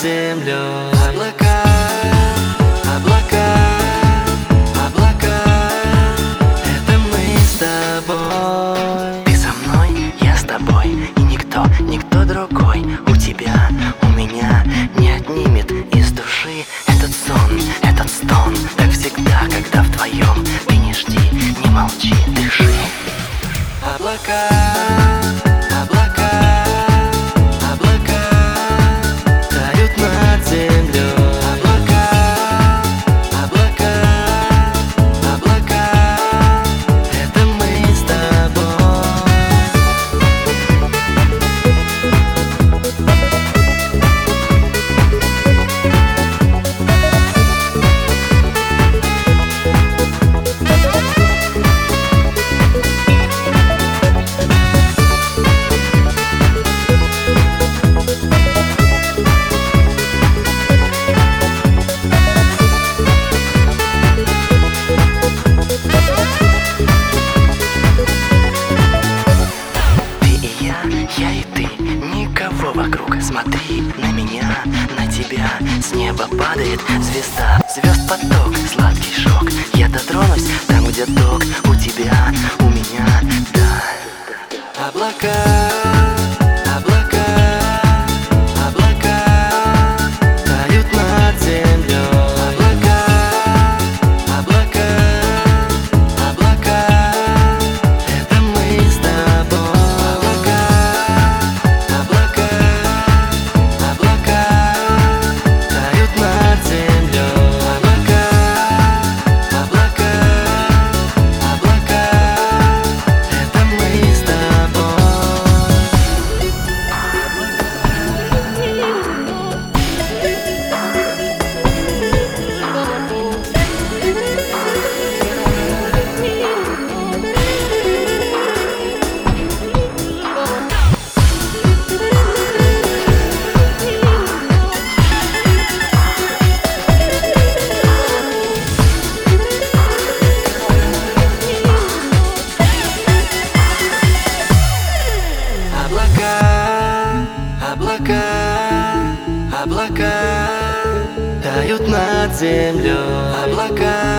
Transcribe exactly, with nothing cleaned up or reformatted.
землю. Облака, облака, облака, это мы с тобой. Ты со мной, я с тобой, и никто, никто другой у тебя, у меня не отнимет из души этот сон, этот стон. Так всегда, когда вдвоем, ты не жди, не молчи, дыши. Облака, облака, облака тают над землю. Облака, облака, облака, это мы с тобой. Я и ты, никого вокруг. Смотри на меня, на тебя. С неба падает звезда, звезд поток, сладкий шок. Я дотронусь там, где ток. У тебя, у меня, да. Облака, облака, облака тают над землю. Облака, облака, облака, это мы с тобой. Облака, облака, облака тают над землю. Облака, облака, облака, это мы с тобой. Облака, облака, облака тают над землю. Облака,